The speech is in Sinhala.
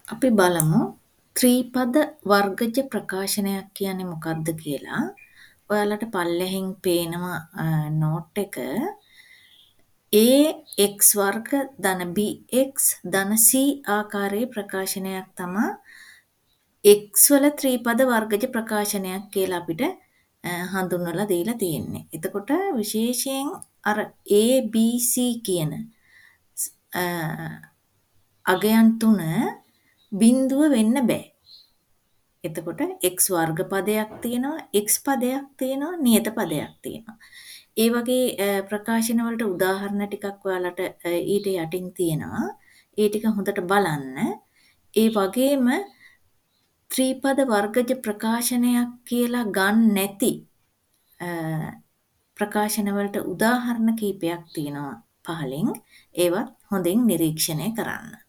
අපි බලමු ත්‍රිපද වර්ගජ ප්‍රකාශනයක් කියන්නේ මොකක්ද කියලා. ඔයාලට පල්ලෙහින් පේනවා නෝට් එක ax වර්ග ධන bx ධන c ආකාරයේ ප්‍රකාශනයක් තමයි x වල ත්‍රිපද වර්ගජ ප්‍රකාශනයක් කියලා අපිට හඳුන්වලා දීලා තියෙන්නේ. එතකොට විශේෂයෙන් අර a b c කියන අ, අගයන් තුන බිඳුව වෙන්න බෑ. එතකොට x වර්ග පදයක් තියෙනවා, x පදයක් තියෙනවා, නියත පදයක් තියෙනවා. ඒ වගේ ප්‍රකාශන වලට උදාහරණ ටිකක් ඔයාලට ඊට යටින් තියෙනවා. ඒ ටික හොඳට බලන්න. ඒ වගේම ත්‍රිපද වර්ගජ ප්‍රකාශනයක් කියලා ගන්න නැති අ, ප්‍රකාශන වලට උදාහරණ කීපයක් තියෙනවා පහලින්. ඒවත් හොඳින් නිරීක්ෂණය කරන්න.